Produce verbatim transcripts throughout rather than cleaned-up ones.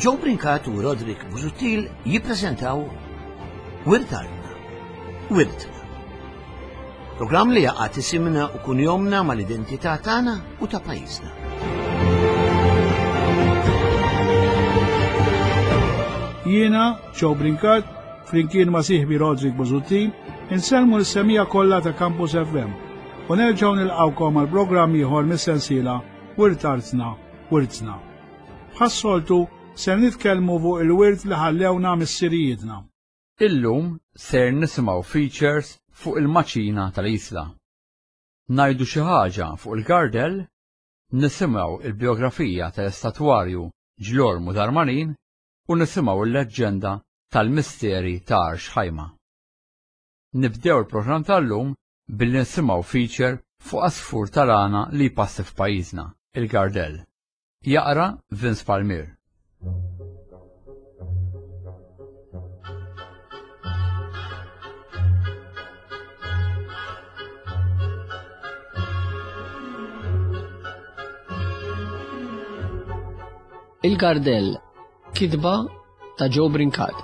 Joe Brincat u Roderick Busuttil jippreżentaw Wirtarna, Wirtna. Programm li jaqgħat isimna u kunjomna mal-identità tagħna u ta' pajjiżna. Jiena, Joe Brincat, flimkien ma' sieħbi Roderick Busuttil, insellmu l-semija kollha ta' Campus F M u nerġgħu nilqgħukom għal programm ieħor mis-sensiela Wirtarna, Wirtna. Bħas-soltu ser nitkellmu fuq il-wirt li ħallewna mis-sirijietna. Illum ser nisimgħu features fuq il-maċina tal-Isla. Ngħidu xi ħaġa fuq il-Gardell, nisimgħu il-biografija tal-estatwarju Ġlormu Darmanin u nisimgħu l-leġġenda tal-misteri ta' Arx Ħajma. Nibdew il-programm tal-lum billi nisimgħu feature fuq asfur tal-għana li jpassi f'pajjiżna, il-Gardell. Jaqra Vince Palmier. Il-Gardell, kitba ta' Joe Brincat.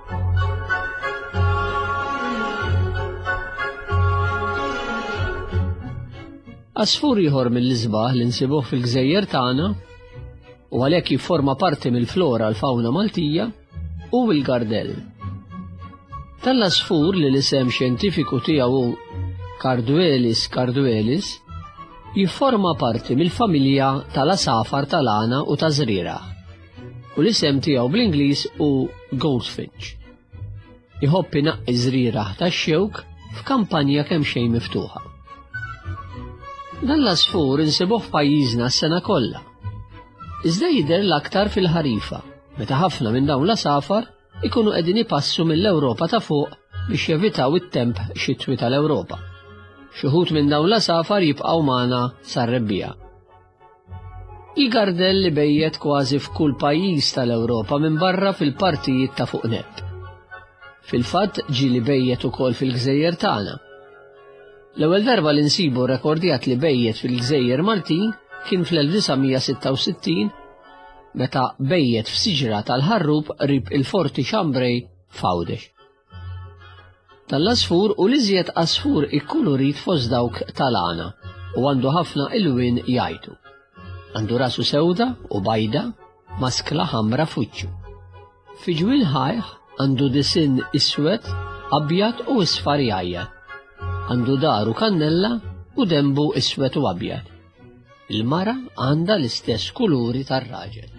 Asfur ieħor mill-isbaħ li nsibuh fil-Gżejjer tagħna u għalhekk jifforma parti mill-flora l-fawna Maltija u l-Gardell. Tal-asfur li l-isem xjentifiku tiegħu Carduelis carduelis jifforma parti mill-familja tal-asafar tal-għana u ta' żrieraħ u l-isem tiegħu bl-Ingliż hu Goldfinch. Iħobb inaqqi żrieraħ tax-xewk f'kampanja kemm xejn miftuħa. Dan l-asfur insibuh f'pajjiżna s-sena kollha. Iżda jidher l-aktar fil-ħarifa, meta ħafna minn dawn l-asafar ikunu qegħdin ipassu mill-Ewropa ta' fuq biex jevitaw it-temp xitwi tal-Ewropa. Xi wħud minn dawn l-asafar jibqgħu magħna sar-rebbija. Il-Gardell li bejjed kważi f'kull pajjiż tal-Ewropa minn barra fil-partijiet ta' fuq nett. Fil-fatt ġieli bejjed ukoll fil-Gżejjer tagħna. L-ewwel darba li nsibu rekordjat li bejjed fil-Gżejjer Maltin kien fl-elf-tisa' meta bejjed f'siġra tal-ħarrub qrib il-Forti Xambrej f'Għawdex. Tal-asfur u l-iżjed asfur ikkulurit fost dawk tal-għana u għandu ħafna ilwien jgħidu. Għandu rasu sewda u bajda, maskla ħamra fuċċu. Fi ġwil ħajħ għandu disin iswed, abjad u isfar jgħajjad. Għandu daru kannella u dembu iswed u abjad. Il-mara għandha l-istess kuluri tar-raġel.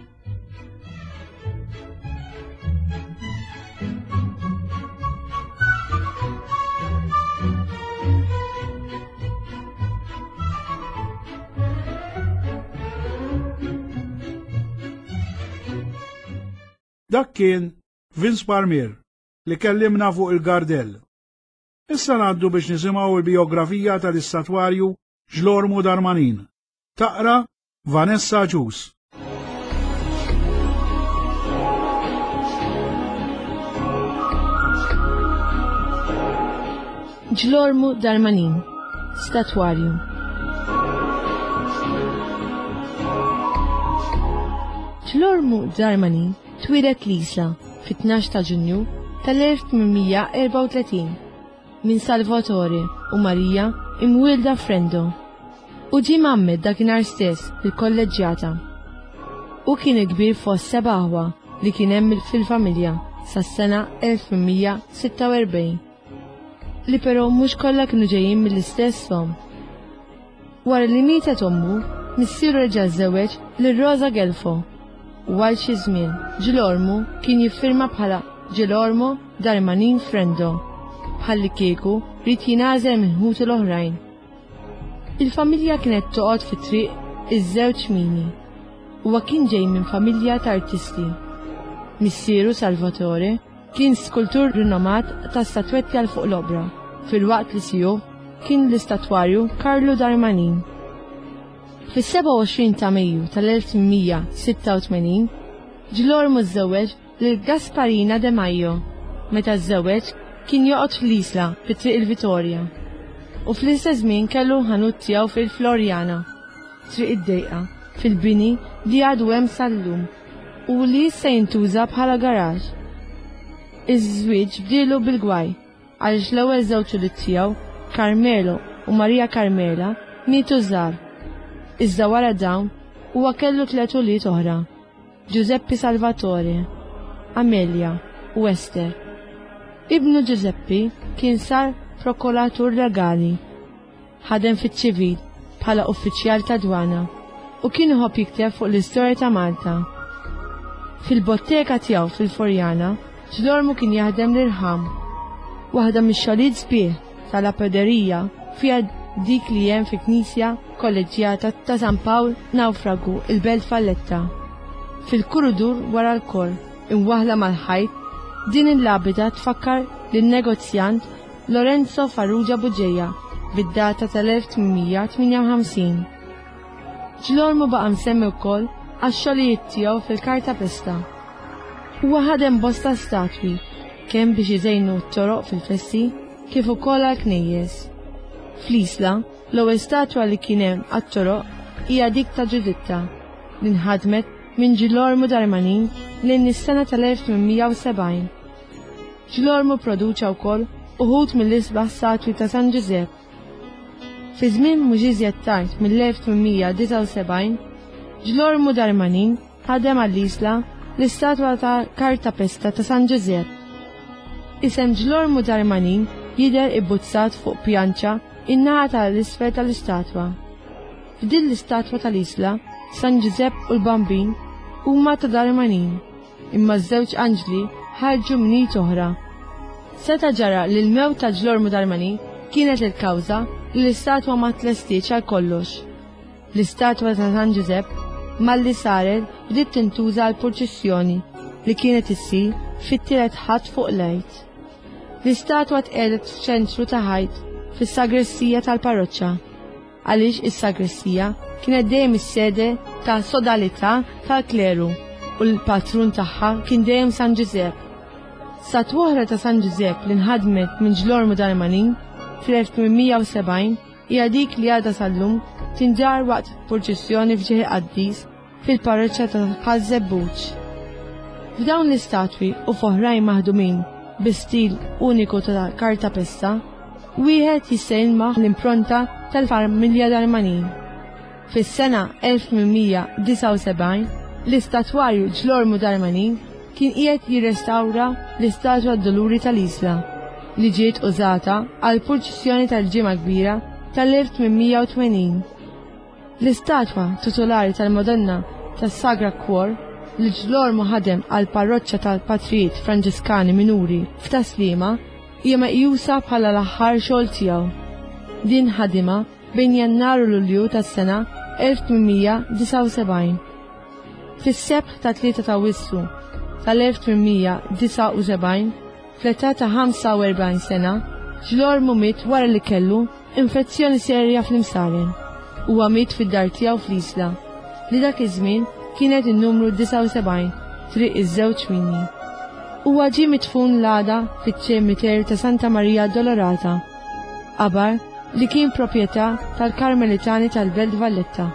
Dak kien Vince Palmier li kellimna fuq il-Gardell. Issa ngħaddu biex nisimgħu l-biografija tal-istatwarju Ġlormu Darmanin. Taqra Vanessa Ġus. Ġlormu Darmanin, statwarju. Ġlormu Darmanin twilet l-Isla fit-tnax ta' Ġunju tal-elf tminmija erba' u tletin minn Salvatore u Marija imwielda Frendo u ġie mammed dakinhar stess fil-kolleġġjata u kien kbir fost seba' aħwa li kien hemm fil-familja sas-sena elf tminmija sitta u erbgħin li però mhux kollha kienu ġejjin mill-istess som. Wara li mietet ommu, missieru reġa' żewweġ lil Rosa Gelfo u għal xi żmien Ġlormu kien jiffirma bħala Ġlormu Darmanin Frendo bħalli kieku rid jingħażel minn ħutu l-oħrajn. Il-familja kienet toqgħod fit-triq iż-żewġ mini. Huwa kien ġej minn familja ta' artisti. Missieru Salvatore kien skultur rinomat ta' statwetti għal fuq l-obra, filwaqt li siju kien l-istatwarju Carlo Darmanin. Fis-seba' u għoxrin ta' Mejju tal-elf tminmija sitta u tmenin, Ġlormu żżewweġ lil Gasparina de Majo. Meta żżewweġ kien joqgħod fl-Isla fit-triq il-Vittoria. U fl-istess żmien kellu ħanut tiegħu fil-Florjana, triq id-dejqa, fil-bini li għadu hemm sal-lum. u li jista' jintuża bħala garaġġ. Iż-żwieġ bdielu bil-gwaj għaliex l-ewwel żewġ ulied tiegħu, Carmelo u Maria Carmela, mietu żgħar. Iżda wara dawn huwa kellu tliet ulied oħra, Giuseppe Salvatore, Amelia u Esther. Ibnu Giuseppe kien sar prokuratur legali, ħadem fiċ-ċivil bħala uffiċjal ta' dwana u kien iħobb jikteb fuq l-istorja ta' Malta. Fil-bottega tiegħu fil-Forjana, Ġlormu kien jaħdem l-irħam. Waħda mix-xogħlijiet sbieħ tal-apoderija fiha dik li hemm fi-Knisja Kolleġjata ta' San Pawl Nawfragu il-Belt Valletta. Fil-kurudur wara l-kor, imwaħla mal-ħajt, din il-labida tfakkar lin-negozjant Lorenzo Farrugia Buġeja bid-data tal-elf tminmija tminja u ħamsin. Ġlormu baqa' msemmi wkoll għax-xogħlijiet tiegħu fil-Karta Pesta. Huwa ħadem bosta statwi kemm biex iżejnu t-toroq fil-festi kif ukoll għall-knejjes. Fl-Isla, l-ewwel statwa li kien hemm għat-toroq hija dik ta' Ġuditta li nħadmet minn Ġilormu Darmanin lejn is-sena tal-elf tminmija u sebgħin. Ġilormu produċa wkoll uħud mill-isbaħ statwi ta' San Giuseppe. Fi żmien mhux iżjed tard mill-elf tminmija u disa' u sebgħin, Ġilormu Darmanin ħadem għall-Isla l-istatwa ta' Karta Pesta ta' San Giuseppe. Isem Ġilormu Darmanin jidher ibbuzzat fuq pjanċa in-naħa tal-isfel tal-istatwa. F'din l-istatwa tal-Isla, San Giuseppe u l-Bambin huma ta' Darmanin, imma ż-żewġ anġli ħarġu mniet oħra. Seta ġara li l-mewt ta' Ġilormu Darmanin kienet il-kawża li l-istatwa ma tlestitx għal kollox. L-istatwa ta' San Giuseppe malli saret bdiet tintuża għal proċessjoni li kienet issir fit-tielet ħadd fuq l-għid. L-istatwa tqedet f'ċentru ta' ħajt fis-sagrestija tal-parroċċa, għaliex is-sagrestija kienet dejjem is-sede ta' sodalità tal-kleru u l-patrun tagħha kien dejjem San Giuseppe. Statwa oħra ta' San Giuseppe li nħadmet minn Ġilormu Darmanin fl-elf tminmija u sebgħin hija dik li għadha sal-lum tinġar waqt proċessjoni f'ġieħ Qaddis fil-parroċċa ta' Ħażebbuġ. F'dawn l-istatwi u f'oħrajn maħdumin bi stil uniku ta' Karta Pesta, wieħed jista' jilmah l-impronta tal-familja Darmanin. Fis-sena elf tminmija u disa' u sebgħin, l-istatwarju Ġilormu Darmanin kien qiegħed jirrestawra l-istatwa d-Doluri tal-Isla li ġiet użata għal proċessjoni tal-ġimgħa kbira tal-elf tminmija u tmenin. L-istatwa titolari tal-Madonna tas-Sagra Cuor li Ġilormu ħadem għal parroċċa tal-Patrijiet Franġiskani Minuri f'Taslima hija meqjusa bħala l-aħħar xogħol tiegħu. Din ħadimha bejn Jannar u Lulju tas-sena elf tminmija u disa' u sebgħin. Fis-sebħ ta' tlieta ta' Wissu tal-elf tminmija u disa' u sebgħin, fl-età ta' ħamsa u erbgħin sena, Ġilormu miet wara li kellu infezzjoni serja fl-imsaren. Huwa miet fid-dar tiegħu fl-Isla li dak iż-żmien kienet in-numru disa' u sebgħin triq iż-żewġ Minni. Huwa ġie mitfun l-għada fiċ-ċemiteru ta' Santa Maria Addolorata, qabar li kien proprjetà tal-Karmelitani tal-Belt Valletta.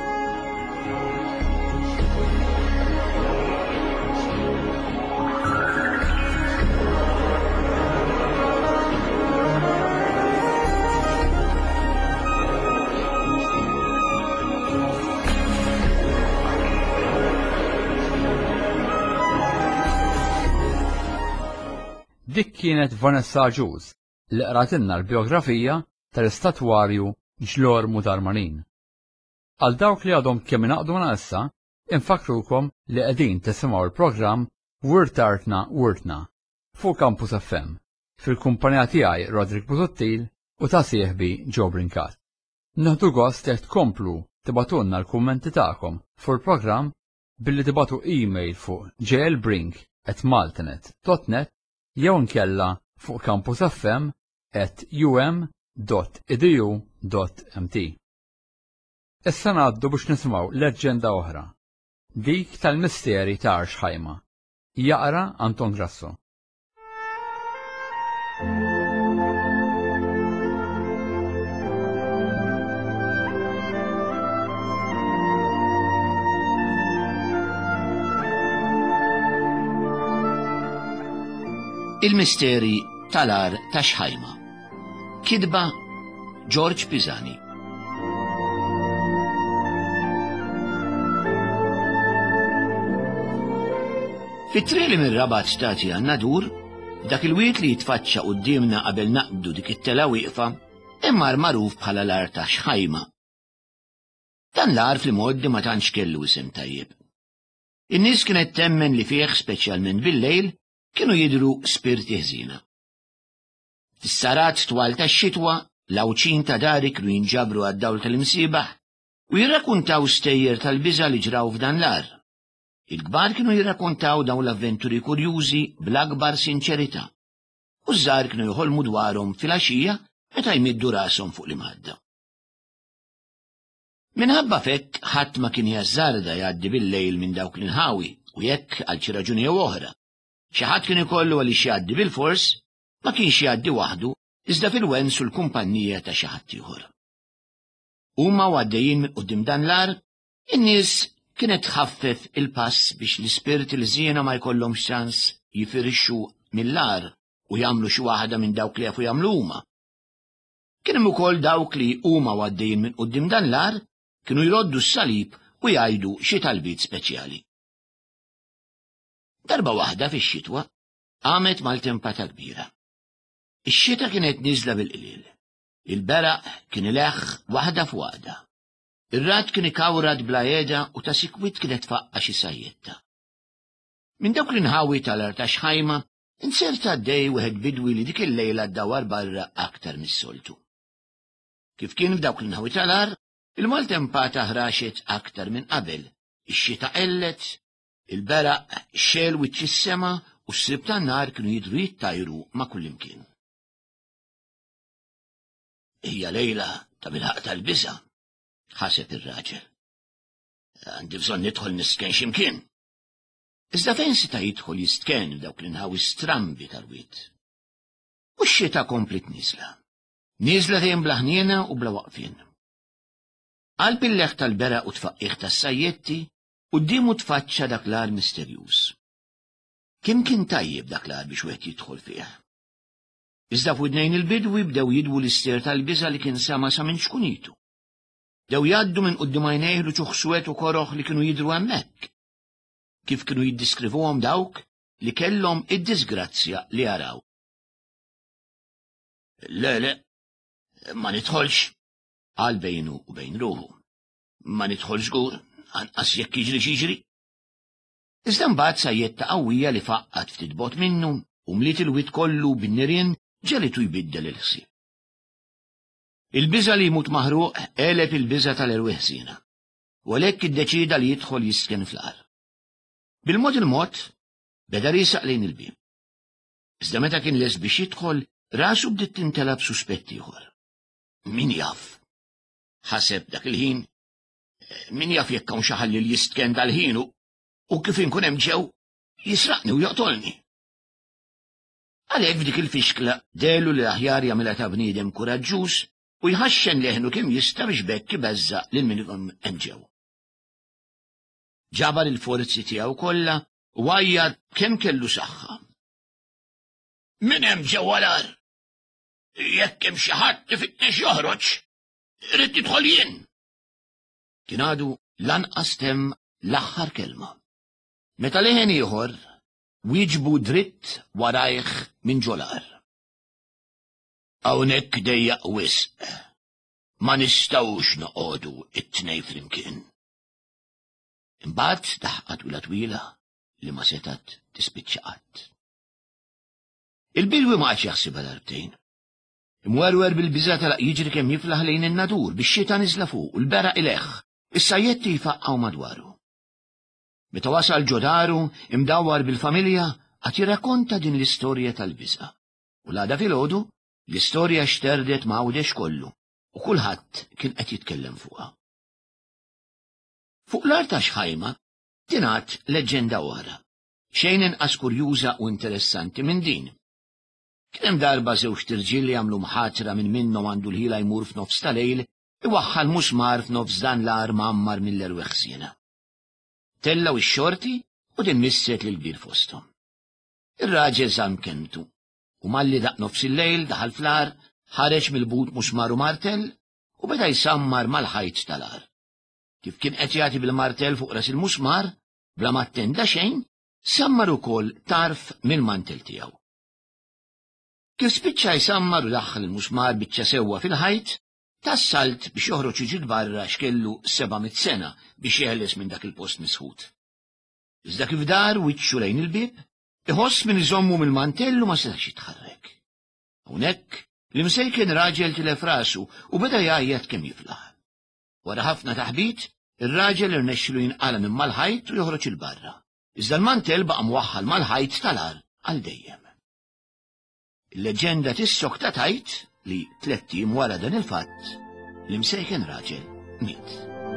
Dik kienet Vanessa Ġuż li qratilna l-biografija tal-istatwarju Ġilormu Darmanin. Għal dawk li għadhom kemm inaqduna issa, infakrukom li qegħdin tisimgħu l-programm Wirt Artna Wirtna fuq Campus F M fil-kumpanija tiegħi Rodrik Bututtil u ta' sieħbi Joe Brinkat. Naħdu gost jekk tkomplu tibatunna l-kummenti tagħkom fuq il-programm billi tibatu email fuq jlbrink at maltanet dot net jew nkella fuq Campus F M at u m dot e d u dot m t. Issa ngħaddu biex nisimgħu leġġenda oħra, dik tal-misteri ta' Arx Ħajma. Jaqra Anton Grasso. Il-misteri tal-ar ta' Xħajma. Kidba George Pisani. Fit-treli minn Rabat stati għannadur, dak il-wiet li jitfaċċa qudiemna qabel naqbdu dik it-tela wieqfa, immar magħruf bħala l-ar ta' Xħajma. Dan l-ar fl-modi ma tantx kellu isem tajjeb. In-nies kienet temmen li fih speċjalment bil-lejl kienu jidru spirti ħżina. Fis-sarat twal tax-xitwa, l-awċin ta' dari kienu jinġabru għad-dawl tal-imsiebaħ u jirrakkuntaw stejjer tal-biża li ġraw f'dan l-ar. Il-kbar kienu jirrakkuntaw dawn l-avventuri kurjużi bl-akbar sinċerità u żgħar kienu jħolmu dwarhom fil-għaxija meta jmiddu rashom fuq l-imħadda. Minħabba fekk ħadd ma kien jażżarda jgħaddi bil-lejl minn dawk l-inħawi u jekk għal xi raġuni jew oħra. Xi ħadd kien ikollu għaliex jgħaddi bil-fors ma kienx jgħaddi waħdu iżda fil-wens u l-kumpanija ta' xi ħadd ieħor. Huma għaddejjin minn quddiem dan l-ar, in-nies kienet tħaffef il-pass biex l-ispirti l-żiena ma jkollhomx ċans jifirixxu mill-ar u jagħmlu xi waħda minn dawk li jafu jagħmlu huma. Kien hemm ukoll dawk li huma għaddejjin minn quddiem dan l-ar kienu jroddu s-salib u jgħidu xi talbiet speċjali. Darba waħda fix-xitwa qamet mal-tempata kbira. Ix-xita kienet niżla bil-qliel. Il-beraq kien ileħħ waħda f'waħda. Ir-rad kien ikawrad bla għeda u ta' sikwit kienet faqqa xi sajjetta. Minn dawk l-inħawi tal-ar ta' Xħajma inserta għaddej wieħed bidwi li dik il-lejla ddawar barra aktar mis-soltu. Kif kien f'dawk l-inħawi tal-ar, il-maltempata ħraxet aktar minn qabel, ix-xita qellet, il-beraq xel wiċċ is-sema u s-sib tan-nar kienu jidru jittajru ma' kullimkien. Hija lejla ta' bilħaq tal-biża', ħaseb ir-raġel. Għandi bżonn nidħol nisken x'imkien. Iżda fejn seta' jidħol jistken f'dawk l-inħawi strambi tal-wied. U x-xita komplet niżla. Niżla dejjem bla ħniena u bla waqfien. Qalb il-leħ tal-beraq u tfaqqih tas-sajjetti qudiemu tfaċċa dak l-ar misterjuż. Kemm kien tajjeb dak l-ar biex wieħed jidħol fih. Iżda f'widnejn il-bidwi bdew jidwu l-ister tal-biża' li kien sama sa minn xkunitu. Dew jgħaddu minn quddiem għajnejh luċuħ swed u koroħ li kienu jidru hemmhekk. Kif kienu jiddiskrivuhom dawk li kellhom id-disgrazzja li jaraw. Le, le, ma nidħolx, qal bejnu u bejn ruħu. Ma nidħolx żgur, anqas jekk jiġri xiġri. Iżda mbagħad sajjetta qawwija li faqqat ftit bot minnu u mliet il-wied kollu bin-nirien ġelitu jbiddel il-ħsieb. Il-biża' li jmut maħruq qeleb il-biża' tal-erwieħ żiena, u għalhekk iddeċida li jidħol jisken fl-qar. Bil-mod il-mod beda risaq lejn il-bib. Iżda meta kien les biex jidħol, rasu bdiet tintelab suspett ieħor. Min jaf? Ħaseb dak il-ħin, min jaf jekk hawn xi ħalli li jistken dal-ħin u kif inkun hemm ġew jisraqni u joqtolni. Għalhekk f'dik il-fixkla delu li aħjar jagħmilha ta' bniedem kuraġġuż u jħaxxen leħnu kemm jista' biex bekk ibeżżaq lil min hemm ġew. Ġabar il-forzi tiegħu kollha u għajjad kemm kellu saħħa. Min hemm ġewwa l-ar? Jekk hemm xi ħadd ifittex joħroġ, irid tidħol jien. Kien għadu lanqas temm l-aħħar kelma. Meta leħen ieħor wieġbu dritt warajh minn ġolar. Hawnhekk dejjaq wisq. Ma nistgħux noqogħdu it-tnejn flimkien. Imbagħad daħqat wila twila li ma setat tispiċċa qatt. Il-bidwi ma għadx jaħsibha darbtejn. Imwerwer bil-biża' talaq jiġri kemm jiflaħ lejn in-nadur bix-xita niżla fuq u l-beraq ileħħ, is-sajjetti jfaqqgħu madwaru. Meta wasal ġodaru imdawwar bil-familja qed jirrakkonta din l-istorja tal-biża'. U l-għada filgħodu l-istorja xterdet m'għawdex kollu u kulħadd kien qed jitkellem fuqha. Fuq l-ar ta' Xħajma tingħad leġġenda oħra, xejn inqas kurjuża u interessanti minn din. Kien hemm darba żewġ tirġiel li jagħmlu mħatra minn minnhom għandu l-ħila jmur f'nofs tal-lejl iwaħħal musmar f'nofs dan l-ar mgħammar mill-erwieħ żiena. Tellaw ix-xorti u din misset lil kbir fosthom. Ir-raġel sam kemtu, u malli daq nofs il-lejl daħal fl-ar, ħareġ mill-but muxmar u martell u beda jsammar mal-ħajt tal-ar. Kif kien qed jagħti bil-martell fuq ras il-muxmar, bla ma attenda xejn, sammar ukoll tarf mill-mantel tiegħu. Kif spiċċa jsammar u daħħal il-muxmar biċċa sewwa fil-ħajt, tassalt biex joħroġ jiġi barra x'kellu seba'mit sena biex jeħles minn dak il-post misħut. Iżda kif dar wiċċu lejn il-bib, iħoss minn iżommu mill-mantellu ma setax jitħarrek. Hawnhekk l-imsejkien raġel tilef rasu u beda jgħajjed kemm jiflaħ. Wara ħafna taħbit, ir-raġel irnexxielu jinqala minn mal-ħajt u joħroġ il-barra. Iżda l-mantel baqa' mwaħħal mal-ħajt tal-ar għal dejjem. Il-leġenda tissok ta' tajt li tliet tim wara dan il-fatt l-imsejkien raġel miet.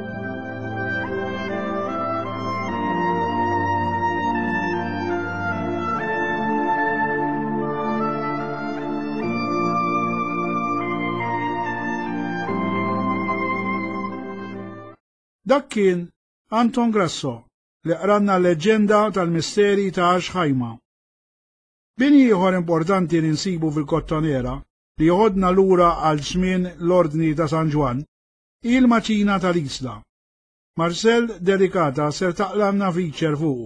Dak kien Anton Grasso li qranna l-leġenda tal-misteri ta' Għaxħajma. Bini ieħor importanti li nsibu fil-Kottonera li joħodna lura għal żmien l-Ordni ta' San Ġwan il-Maċina tal-Isla. Marcel Delicata ser taqlamna feature fuqu.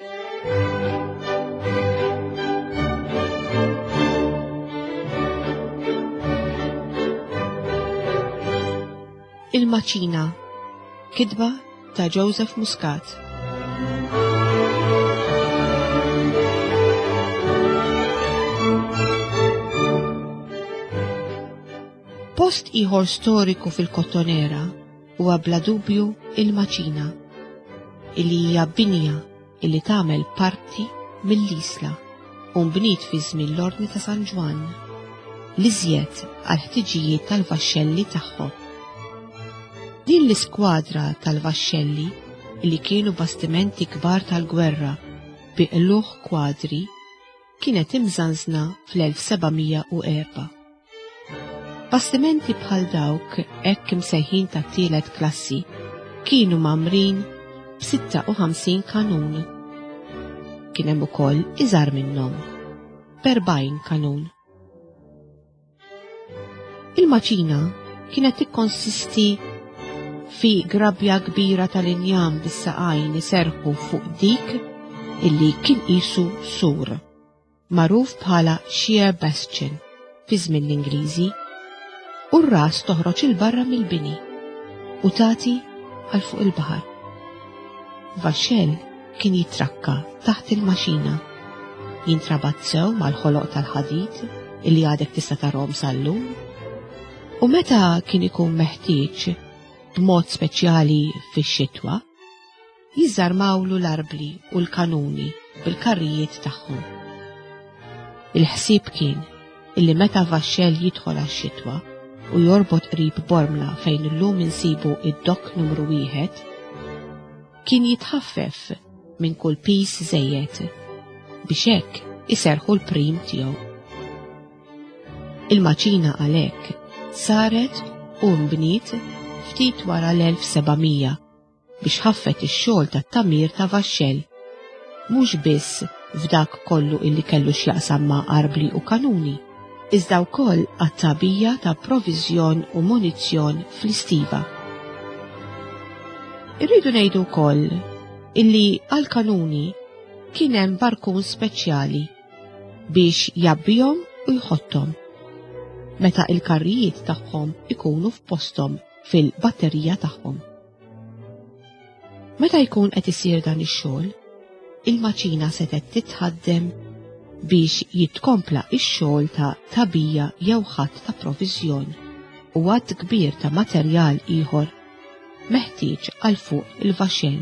Il-Maċina, kidba ta' Joseph Muscat. Post ieħor storiku fil-Kottonera huwa bla dubju il-Maċina, illi hija binja illi tagħmel parti mill-isla u mbniet fi żmien l-Ordni ta' San Ġwan li żjed għal ħtiġijiet tal-vaxxelli tagħhom. Din l-iskwadra tal-vaxxelli li kienu bastimenti kbar tal-gwerra bi qluħ kwadri kienet imżanżna fl-elf seba'mija u erba'. Bastimenti bħal dawk hekk imsejħin ta' tielet klassi kienu mamrin b'sitta u ħamsin kanun. Kien hemm ukoll iżgħar minnhom b'erbgħin kanun. Il-Maċina kienet tikkonsisti fi grabja kbira tal-injam bis-saqajn iserħu fuq dik illi kien qisu sur, magħruf bħala sheer bastion fi żmien l-Ingliżi, u r-ras toħroġ il-barra mill-bini u tagħti għal fuq il-baħar. Vaxxell kien jitrakka taħt il-Maċina, jintrabat sew mal-ħoloq tal-ħadid illi għadek tista' tarahom sal-lum, u meta kien ikun meħtieġ b'mod speċjali fix-xitwa, jiżarmawlu l-arbli u l-kanuni bil-karrijiet tagħhom. Il-ħsieb kien illi meta vaxxell jidħol għax-xitwa u jorbot qrib Bormla fejn illum insibu id-dok numru wieħed, kien jitħaffef minn kull pis żejjed biex hekk iserħu l-prim tiegħu. Il-Maċina għalhekk saret u mbniet ftit wara l-elf seba'mija biex ħaffet ix-xogħol tat-tamir ta' vaxxell, mhux biss f'dak kollu illi kellu x'jaqsam ma' arbli u kanuni, iżda wkoll għat-tagħbija ta' proviżjon u munizzjon fl-istiva. Irridu ngħidu wkoll illi għall-kanuni kien hemm barkun speċjali biex jabbihom u jħotthom meta il-karrijiet tagħhom ikunu f'posthom fil-batterija tagħhom. Meta jkun qed isir dan ix-xogħol, il-Maċina setet titħaddem biex jitkompla ix-xogħol ta' tagħbija jew ħadd ta' proviżjon u għadd kbir ta' materjal ieħor meħtieġ għal fuq il-vaxxell.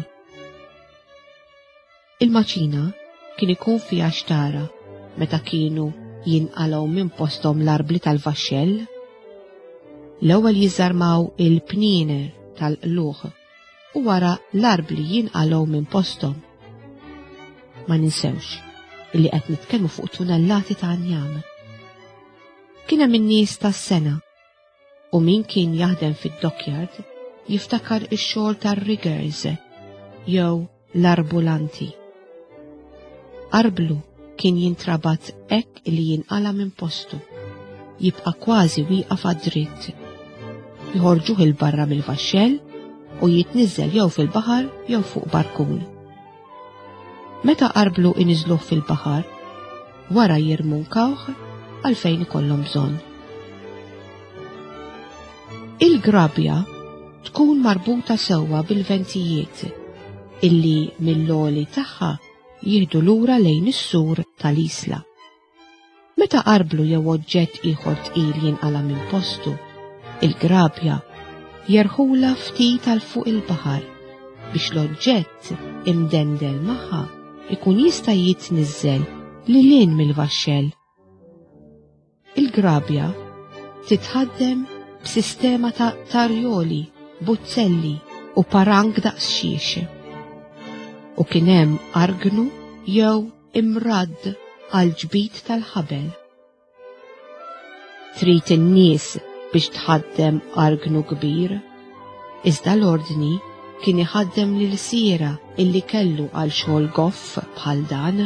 Il-Maċina kien ikun fiha xtara meta kienu jinqalgħu minn posthom l-arbli tal-vaxxell, l-ewwel jiżarmaw il-pniener tal-qluħ u wara l-arbli jinqalgħu minn posthom. Ma ninsewx illi qed nitkellmu fuq tunellati ta' injam. Kien hemm in-nies tas-sena u min kien jaħdem fid-dockyard jiftakar ix-xogħol tar-riggers jew l-arbulanti. Arblu kien jintrabat hekk li jinqala minn postu, jibqa' kważi wieqaf għad-dritt. Jħorġuh il barra mill-vaxxell u jitniżżel jew fil-baħar jew fuq barkun. Meta qarblu iniżluh fil-baħar, wara jirmunkawh għalfejn ikollhom bżonn. Il-grabja tkun marbuta sewwa bil-ventijiet illi mill-loli tagħha jieħdu lura lejn is-sur tal-isla. Meta qarblu jew oġġett ieħor tqil jinqala minn postu, il-grabja jerħula ftit għal fuq il-baħar biex l-oġġett imdendel magħha ikun jista' jitniżżel lilin mill-vaxxell. Il-grabja titħaddem b'sistema ta' tarjoli, buzzelli u parang daqsxiex. U kien hemm argnu jew imradd għal ġbit tal-ħabel. Trid in-nies biex tħaddem argnu kbir, iżda l-ordni kien iħaddem lil siera illi kellu għal xogħol goff bħal dan.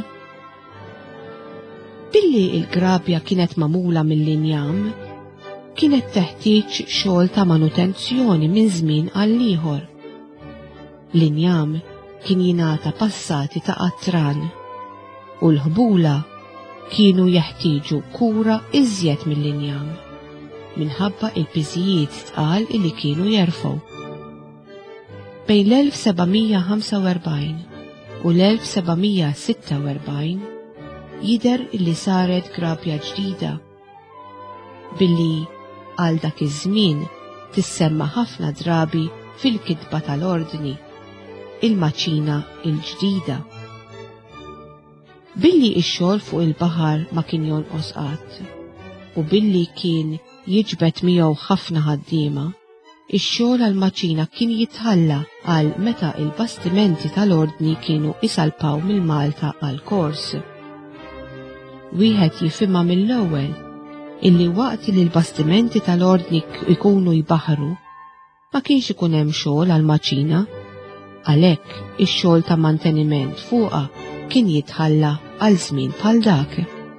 Billi il-grabja kienet magħmula mill-injam, kienet teħtieġ xogħol ta' manutenzjoni minn żmien għal ieħor. L-injam kien jingħata passati ta' qattran u l-ħbula kienu jeħtieġu kura iżjed mill-injam minħabba il-piżijiet tqal illi kienu jerfgħu. Bejn l-elf sebgħimija ħamsa u erbgħin u l-elf sebgħimija sitta u erbgħin jidher li saret grabja ġdida billi għal dak iż-żmien tissemma ħafna drabi fil-kitba tal-ordni il-maċina il-ġdida. Billi ix-xogħol fuq il-baħar ma kien jonqos qatt u billi kien jiġbed miegħu ħafna ħaddiema, ix-xogħol għall-maċina kien jitħalla għal meta il-bastimenti tal-ordni kienu isalpaw mill-Malta għal kors. Wieħed jifhimha mill-ewwel illi waqt li l-bastimenti tal-ordni ikunu jbaħru ma kienx ikun hemm xogħol għall-maċina, għalhekk ix-xogħol ta' manteniment fuqha kien jitħalla għal żmien bħal dak.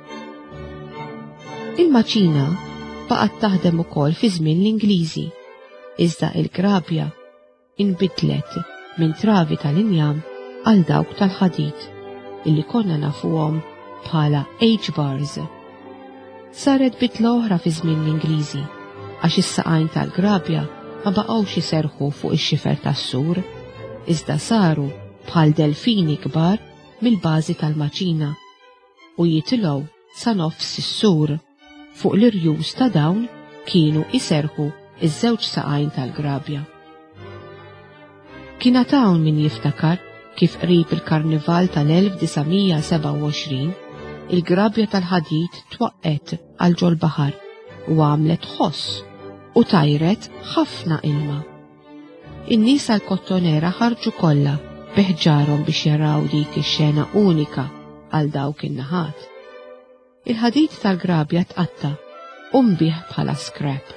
Il-maċina baqgħet taħdem ukoll fi żmien l-Ingliżi, iżda il-grabja inbidlet minn travi tal-injam għal dawk tal-ħadid illi konna nafuhom bħala H-bars. Saret bidla oħra fi żmien l-Ingliżi għax is-saqajn tal-grabja ma baqgħux iserħu fuq ix-xifer tas-sur, iżda saru bħal delfini kbar mill-bażi tal-maċina u jitilgħu sa nofs is-sur. Fuq l-irjuż ta' dawn kienu iserħu iż-żewġ saqajn tal-grabja. Kien hawn min jiftakar kif qrib il-Karnival tal-elf disamija seba' u għoxrin il-grabja tal-ħadid twaqqet għal ġol baħar u għamlet ħoss u tajret ħafna ilma. In-nies għall-kottonera ħarġu kollha biħġarhom biex jaraw dik ix-xena unika għal dawk in-naħat. Il-ħadid tal-grabja tqatta u mbieħ bħala scrap.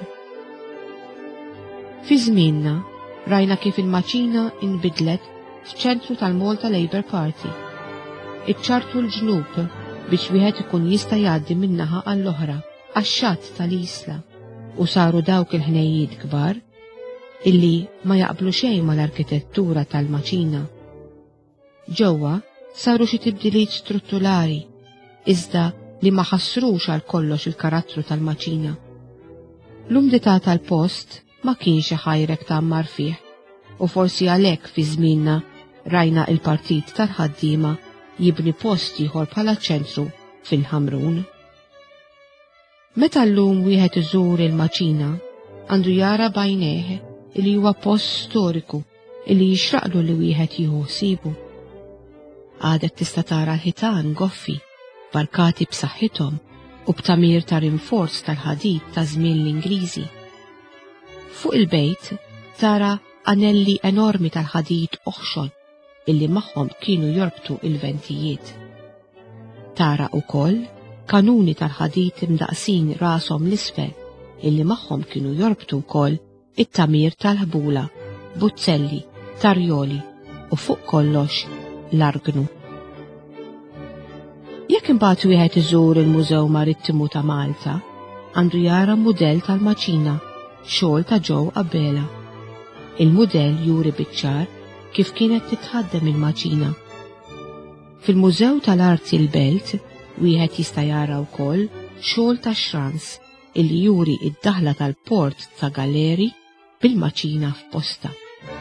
Fi żmienna rajna kif il-maċina inbidlet f'ċentru tal-Malta Labour Party. Iċċartu l-ġnub biex wieħed ikun jista' jgħaddi min-naħa għall-oħra għax-xatt tal-isla u saru dawk il-ħnejjiet kbar illi ma jaqblu xejn mal-arkitettura tal-maċina. Ġewwa saru xi tibdiliet strutturali iżda li ma ħassrux għal kollox il-karattru tal-maċina. L-umdità tal-post ma kienx ħajrek tagħmmar fih u forsi għalhekk fi żmienna rajna il-partit tal-ħaddiema jibni post ieħor bħala ċentru fil-Ħamrun. Meta llum wieħed iżur il-maċina għandu jara bajnejh li huwa post storiku li jixraqlu li wieħed jieħu ħsiebu. Għadet tista' tara l-ħitan goffi barkati b'saħħithom u b'tamir ta' rinforz tal-ħadid ta' żmien l-Ingliżi. Fuq il-bejt tara anelli enormi tal-ħadid oħxon illi magħhom kienu jorbtu il-ventijiet. Tara wkoll kanuni tal-ħadid imdaqsin rashom l-isfel illi magħhom kienu jorbtu wkoll it-tamir tal-ħbula, buzzelli, tarjoli u fuq kollox l-argnu. Jekk imbagħad wieħed iżur il-Mużew Marittimu ta' Malta, għandu jara mudell tal-maċina, xogħol ta' Joe Abela. Il-mudell juri biċ-ċar kif kienet titħaddem il-maċina. Fil-Mużew tal-Arti l-Belt, wieħed jista' jara wkoll xogħol ta' Xrans illi juri id-daħla tal-port ta' Galeri bil-maċina f'posta.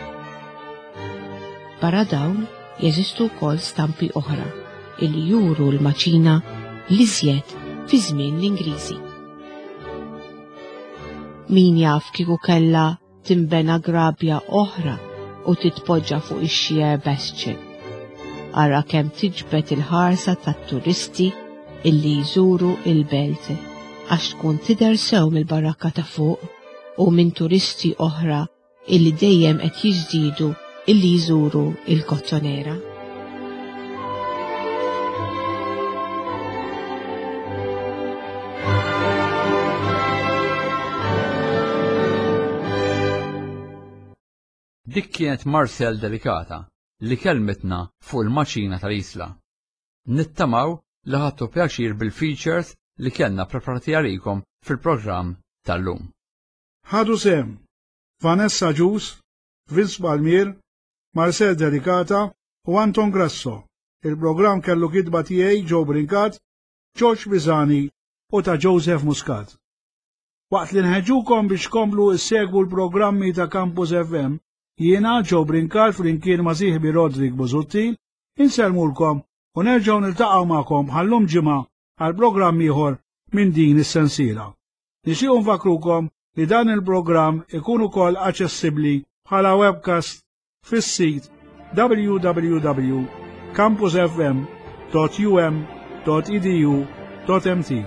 Barra dawn jeżistu wkoll stampi oħra illi juru l-maċina li żjed fi żmien l-Ingliżi. Min jaf kieku kellha timbena grabja oħra u titpoġġa fuq ix-Xier Bastion. Ara kemm tiġbed il-ħarsa tat-turisti illi jżuru il-belt għax tkun tidher sew mill-barakka ta' fuq u minn turisti oħra illi dejjem qed jiżdiedu illi jżuru il-Kottonera. Dik kienet Marcel Delikata li kelmetna fuq il-maċina tal-Isla. Nittamaw li ħadtu pjaċir bil-features li kellna preparati għalikom fil-programm tal-lum. Ħadu sem Vanessa Ġus, Vince Palmier, Marcel Delikata u Anton Grasso. Il-programm kellu kitba tiegħi Joe Brinkat, George Bizani u ta' Joseph Muscat. Waqt li nħeġġukom biex komplu issegwu l-programmi ta' Campus F M, jiena Joe Brinkat flimkien ma' sieħbi Rodrik Buzutti, inselmulkom u nerġgħu niltaqgħu magħkom ħallum ġimgħa għal programm ieħor minn din is-sensiela. Nixtiequ nfakrukom li dan il-programm ikun ukoll aċċessibbli bħala webcast fis-sit w w w dot campus f m dot u m dot e d u dot m t.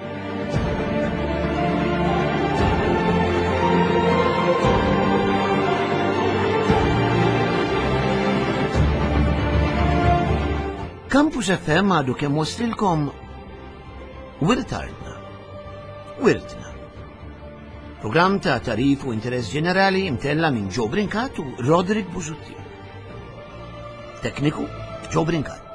Campus F M għadu kemm waslilkom Wirtarna. Wirtna. Programm ta' tarif u interess ġenerali imtella minn Joe Brinkat u Rodrik Buzutti. Tekniku Joe Brinkat.